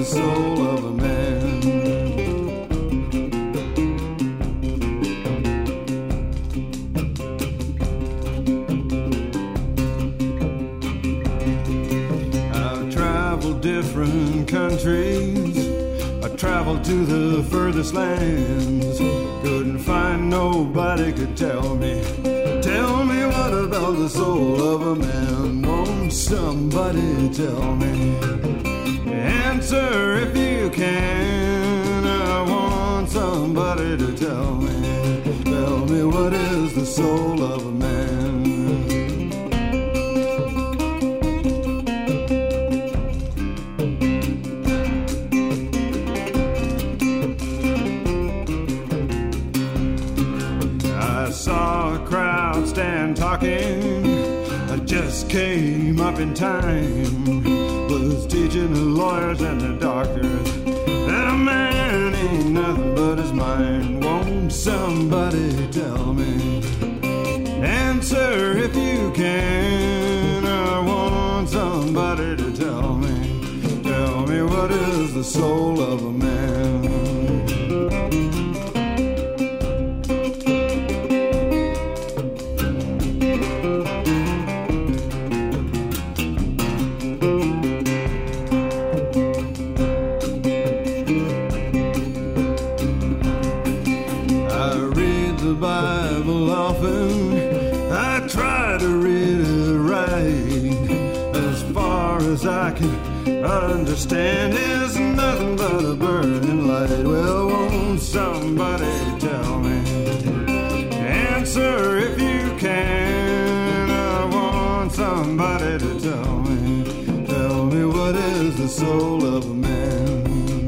soul of a man. I've traveled different countries. I traveled to the furthest lands. Couldn't find nobody could tell me what about the soul of a man. Won't somebody tell me? Answer if you can. I want somebody to tell me what is the soul of a man. I saw a crowd stand talking. I just came up in time. Was teaching the lawyers and the doctors that a man ain't nothing but his mind. Won't somebody tell me? Answer if you can. I want somebody to tell me what is the soul of a man. Bible often. I try to read it right. As far as I can understand, it's nothing but a burning light. Well, won't somebody tell me? Answer if you can. I want somebody to tell me what is the soul of a man.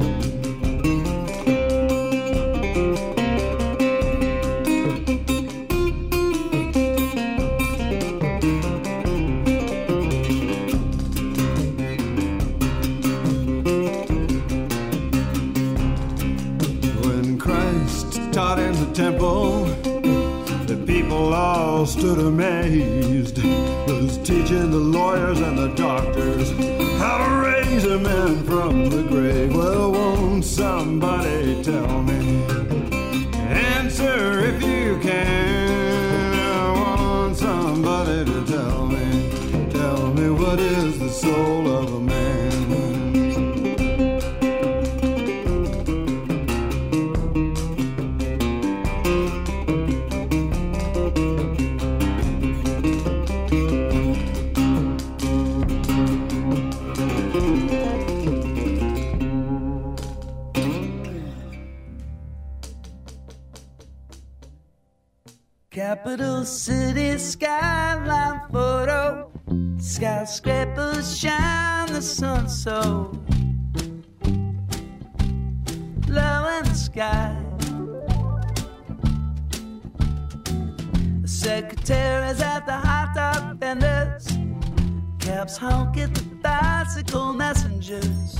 Temple, the people all stood amazed. Was teaching the lawyers and the doctors how to raise a man from the grave. Well, won't somebody tell me? Answer if you can. I want somebody to tell me what is the soul of a man. Capital city skyline photo. Skyscrapers shine the sun so low in the sky. The secretaries at the hot dog vendors. Cabs honk at the bicycle messengers.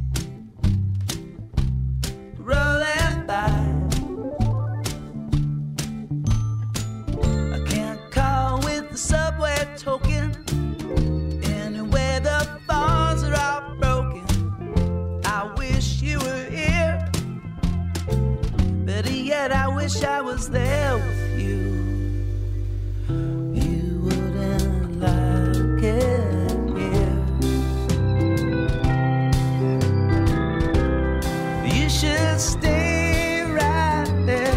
Rolling by. Subway token. Anyway, the phones are all broken. I wish you were here. Better yet, I wish I was there with you. You wouldn't like it here. You should stay right there.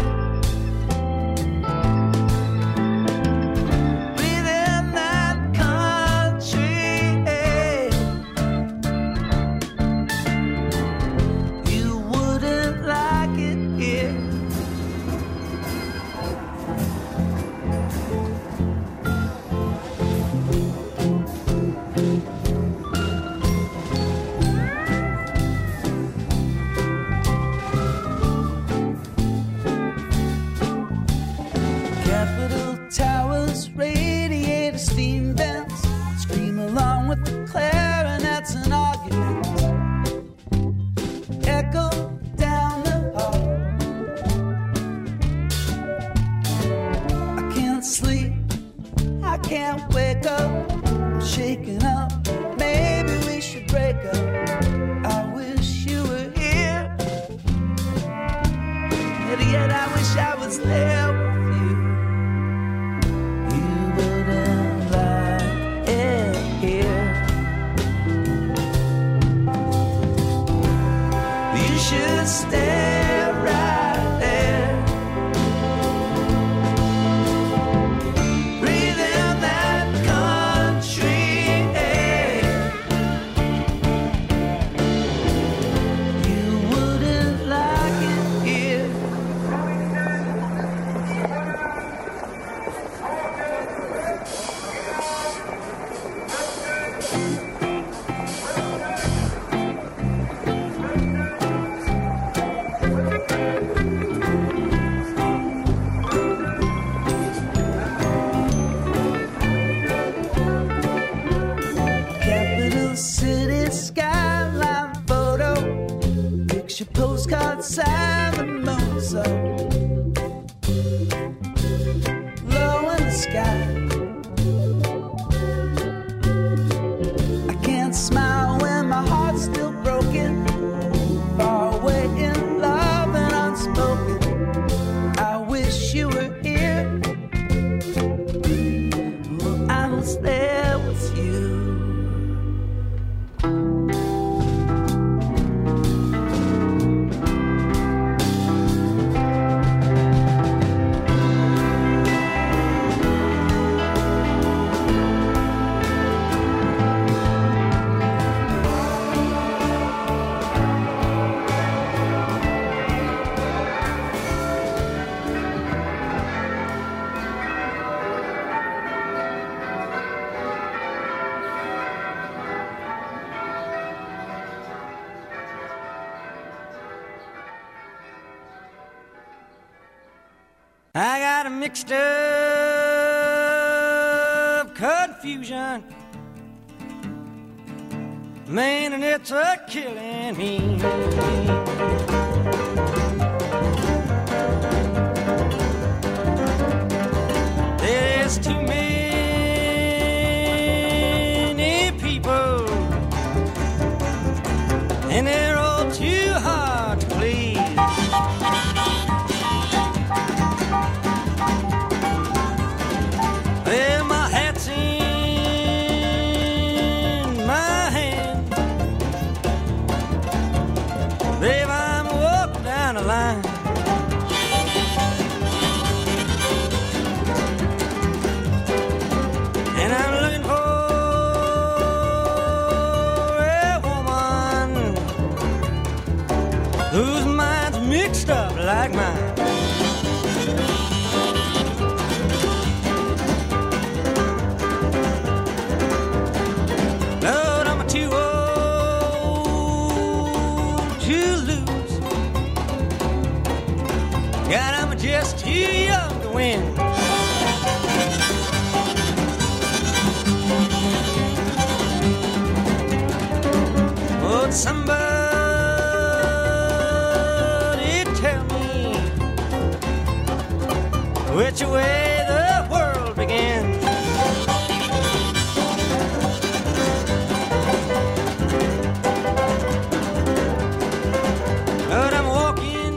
Clarinets and arguments echo down the hall. I can't sleep, I can't wake up. I'm shaking up, maybe we should break up. I wish you was there with you. You wouldn't like it here. You should stay right there. Breathe in that country air. You wouldn't like it here. Capital city skyline photo, picture postcard Simon Mozo. Low in the sky, I can't smile when my heart's still broken. Far away in love and unspoken. I wish you were here. Well, I was there with you. I got a mixed up confusion, man, and it's a killing me. There's too many people, and they're all too hard to please. Well, my hat's in my hand, babe, I'm walking down the line. And I'm looking for a woman whose mind's mixed up like mine. Lord, I'm too old to lose. God, I'm just too young to win. Would somebody tell me which way the world begins? But I'm walking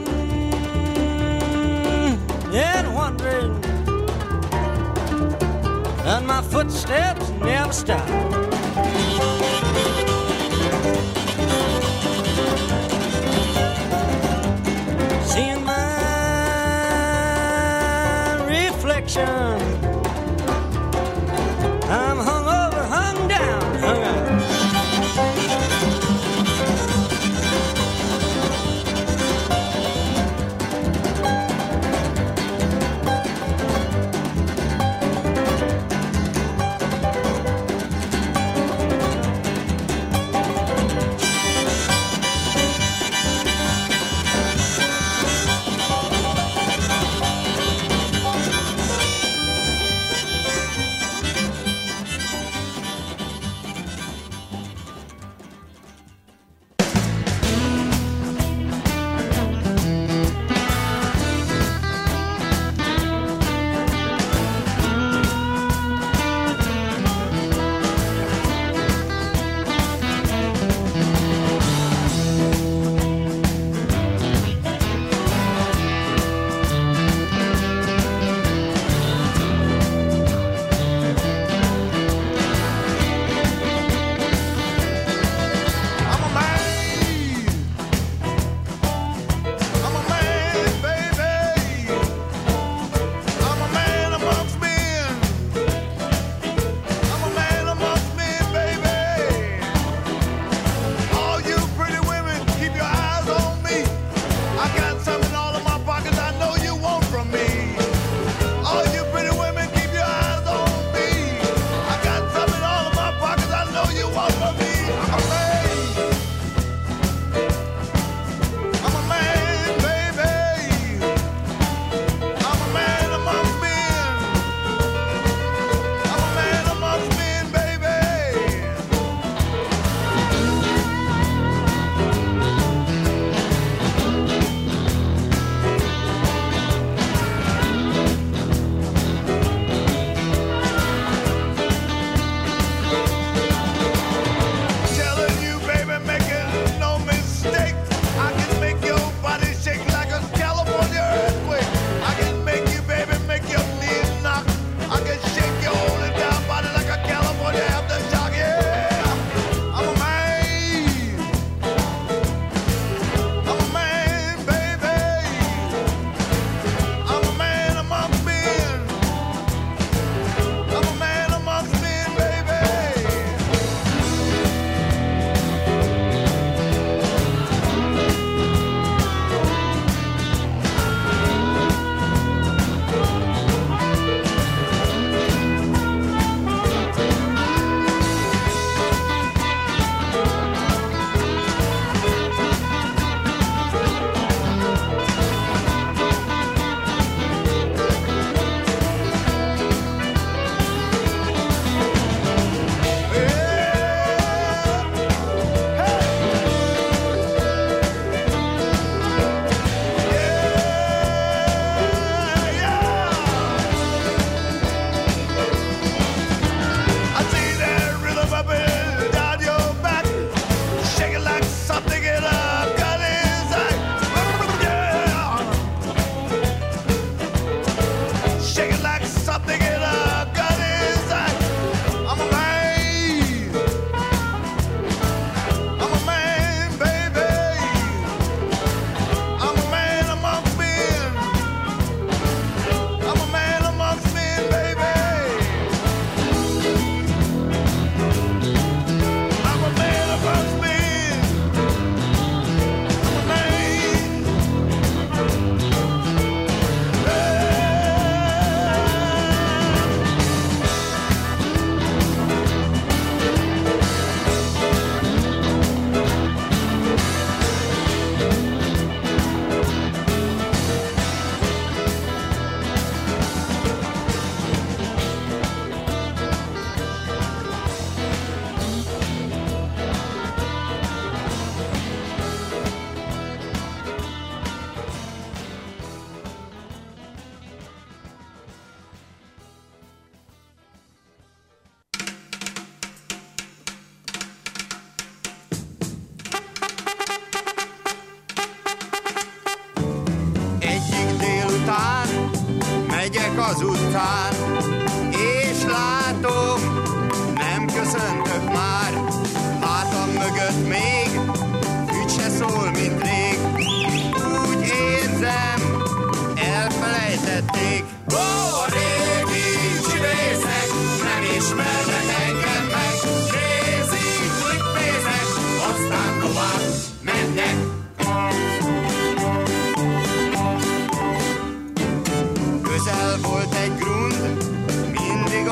and wondering, and my footsteps never stop. Seeing my reflection, I'm hung over, hung down, hung out.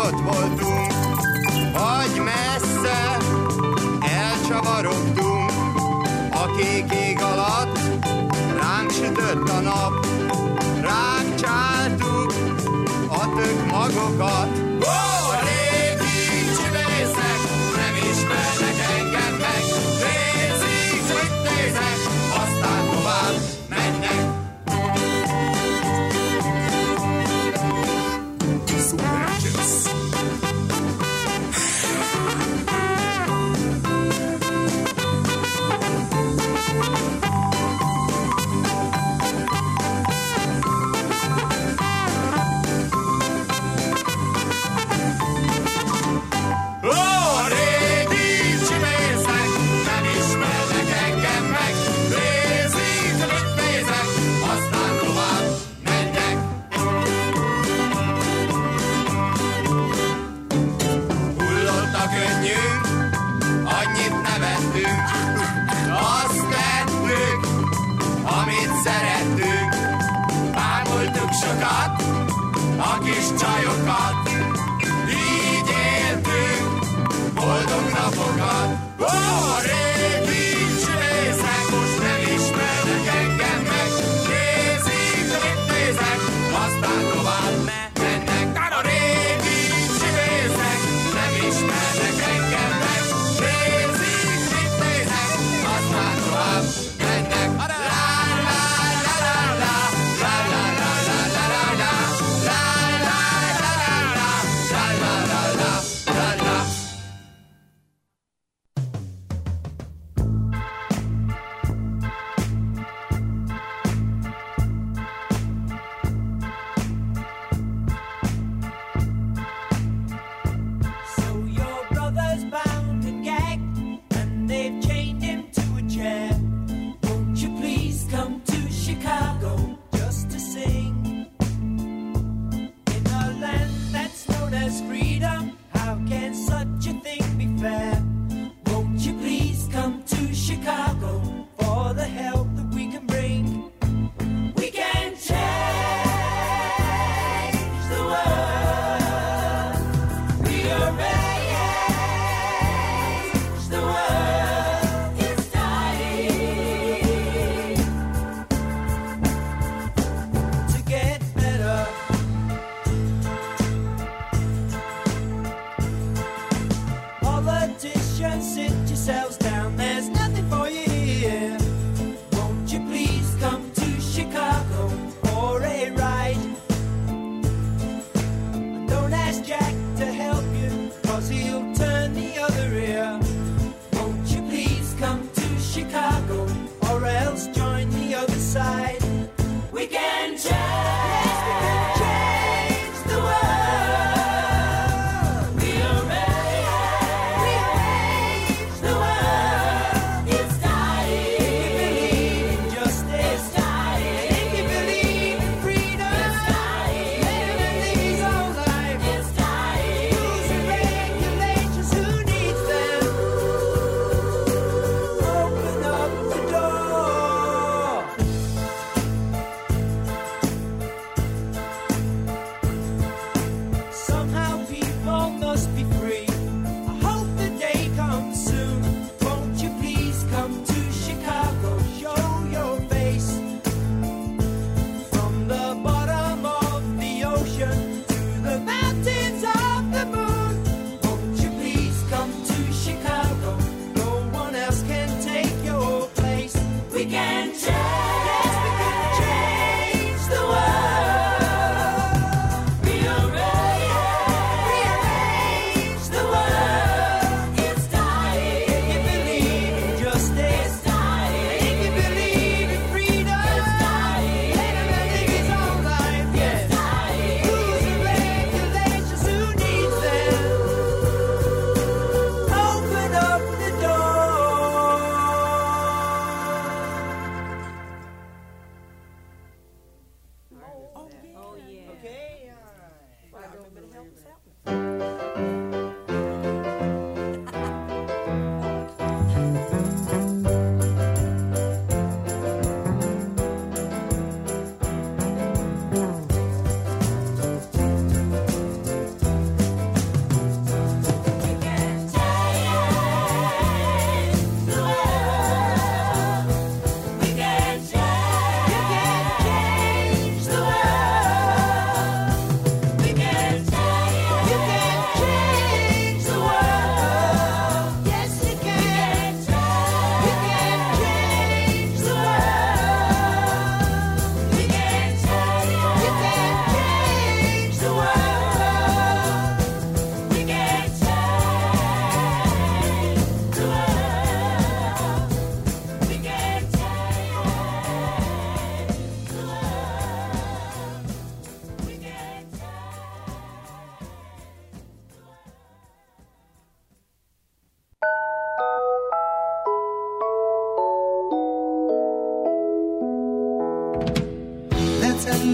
ott voltunk, vagy messze elcsavarodtunk. A kék ég alatt ránk sütött a nap, ránk csáltuk a tök magokat. A régi csibészek nem ismernek engem meg, nézik, mit nézek, aztán tovább mennek. Sokat, a kis csajokat, így éltünk boldog napokat. A régi csibészek most nem ismernek engem meg, nézik, mit nézek, aztán tovább mennek. A régi csibészek nem ismernek engem meg, nézik, mit nézek, aztán tovább mennek. Politics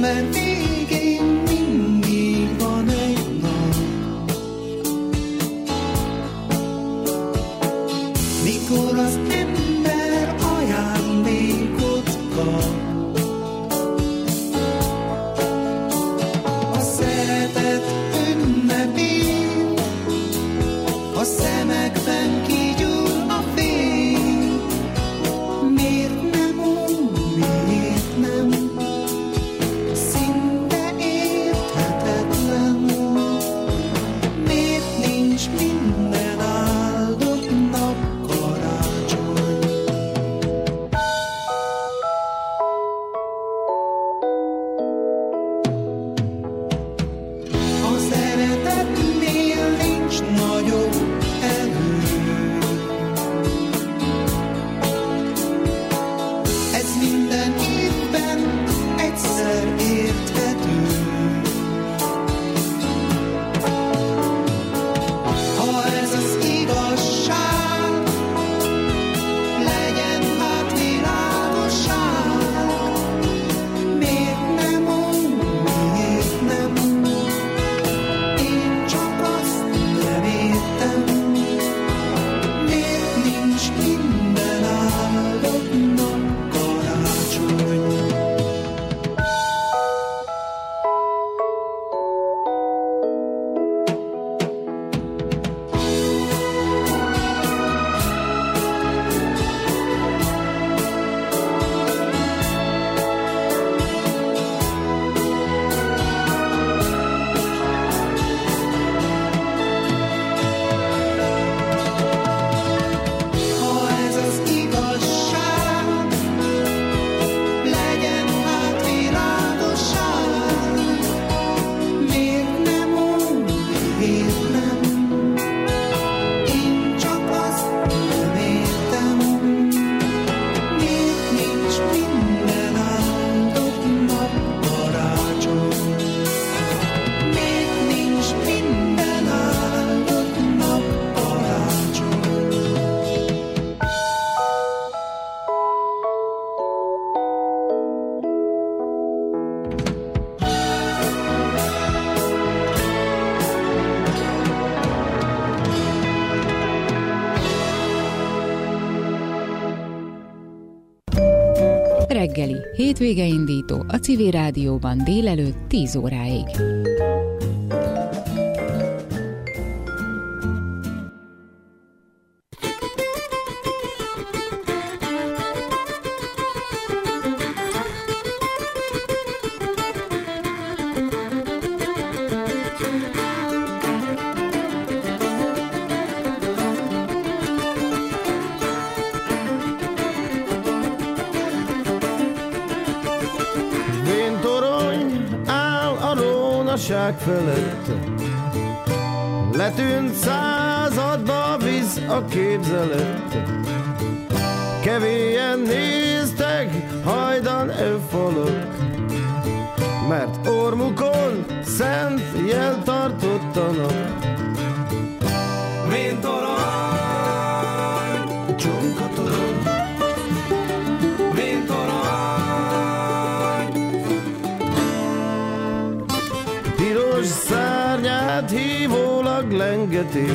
mert végén mindig van egy nap. Mikor az ember ajándékot kap, a szeretet ünnepén, a szemekben kigyúl a fény. Miért nem úgy, miért nem? Szinte érthetetlen. Miért nincs minden áldott nap karácsony? A szeretetnél nincs nagyobb erő. Ez minden évben egyszer érthető. Ha ez az igazság, legyen hát világosság. Miért nem úgy, miért nem? Én csak azt nem értem. Miért nincs minden áldott nap karácsony? Ha ez az igazság, legyen hát világosság. Miért nem úgy, miért nem? Én csak azt nem értem. Miért nincs minden áldott nap karácsony? Miért nincs minden áldott nap karácsony? Reggeli, hétvége indító a Civil Rádióban délelőtt 10 óráig. Véntorony áll a rónaság felett, letűnt századba visz a képzelet. Kevélyen néztek hajdan falak, mert ormukon szent jel tartottanak. Véntorony, csonkatorony, véntorony. Piros szárnyát hívólag lengeti,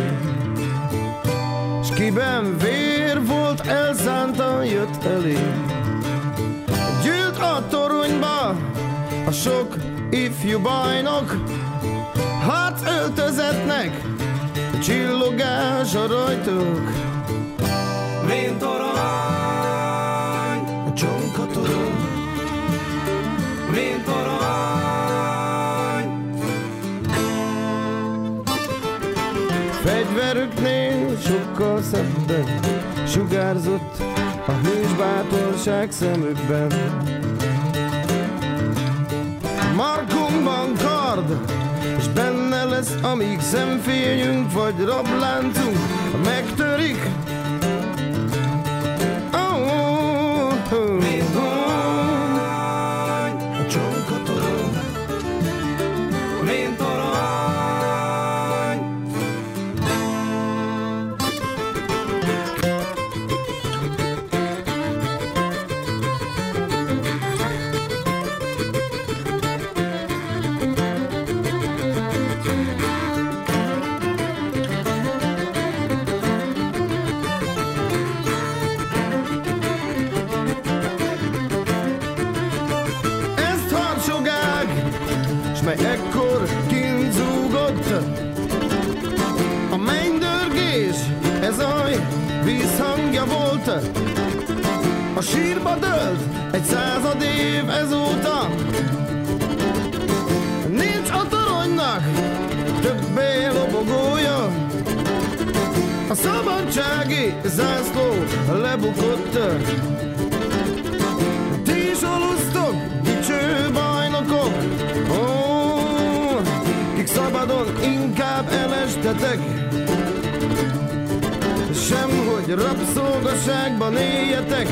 s kiben vér volt, elszántan jött elé. Gyűlt a toronyba a sok ifjú bajnok, harc öltözetnek csillogás a rajtok. Véntorony, csonkatorony, véntorony. Fegyverüknél sokkal szebben sugárzott a hős bátorság szemükben. Markunkban kard, és benne lesz, amíg szemfényünk vagy rabláncunk megtörik. Csonkatorony, véntorony. A mennydörgés, ez a vízhangja volt. A sírba dőlt egy 100 év ezóta. Nincs a toronynak többé lobogója. A szabadsági zászló lebukott. Ti is alusztok, dicső bajnokok, kik szabadon inkább elestetek, sem hogy rabszolgaságban éljetek.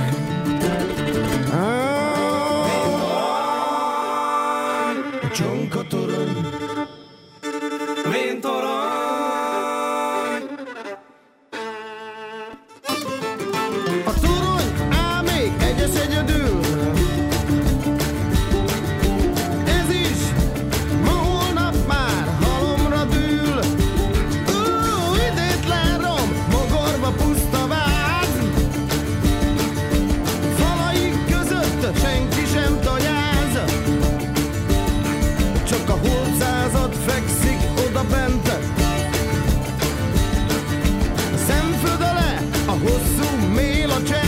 Csonkatorony, véntorony. A torony áll még egyes egyedül. Ez is ma holnap már halomra dől. Idétlen rom, mogorva puszta váz. Falaik között senki sem tajáz. Csak a holtszázad fekszik oda bent. Szemfödele a hosszú mél a csend.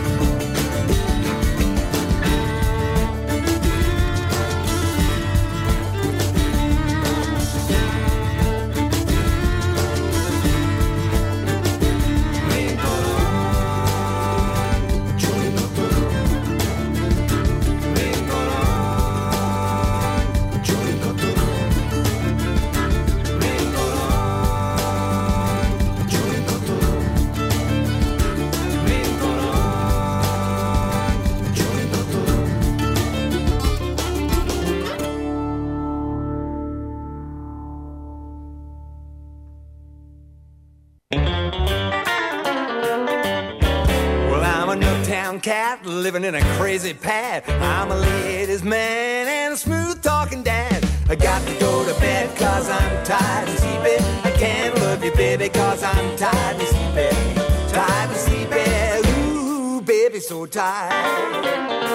Cat living in a crazy pad. I'm a ladies man and a smooth talking dad. I got to go to bed cause I'm tired of sleeping. I can't love you baby cause I'm tired of sleeping. Tired of sleeping. Ooh baby so tired.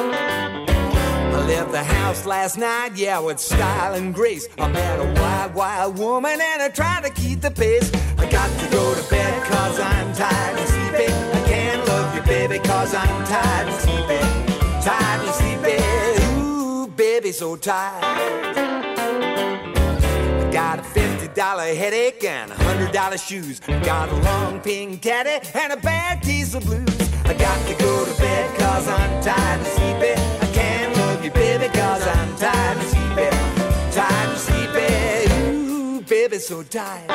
I left the house last night, yeah, with style and grace. I met a wild, wild woman and I tried to keep the pace. I got to go to bed cause I'm tired of sleeping. I can't love you, baby, cause I'm tired of sleeping. Tired of sleeping. Ooh, baby, so tired. I got a $50 headache and $100 shoes. Got a long pink caddy and a bad case of blues. I got to go to bed cause I'm tired of sleeping. I can't love you, baby, cause I'm tired of sleeping. Tired of sleeping. Ooh, baby, so tired.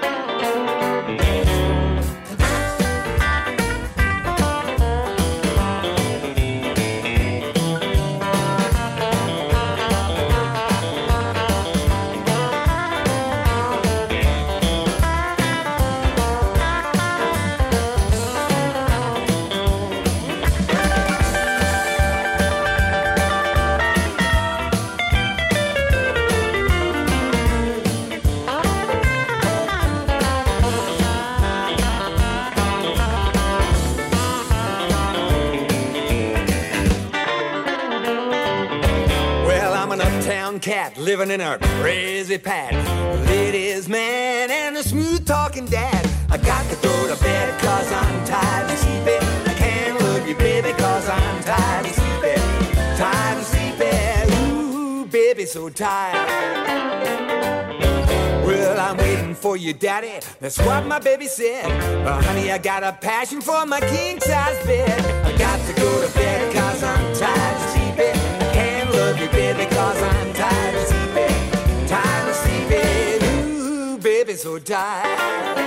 Cat living in a crazy pad. Ladies man and a smooth talking dad. I got to go to bed cause I'm tired of sleeping. I can't love you baby cause I'm tired of sleeping. Tired of sleeping. Ooh baby so tired. Well I'm waiting for you daddy. That's what my baby said. But honey I got a passion for my king size bed. I got to go to bed cause I'm tired of sleeping. I can't love you baby cause I'm tired of sleeping. Tired of sleeping. Ooh baby so tired.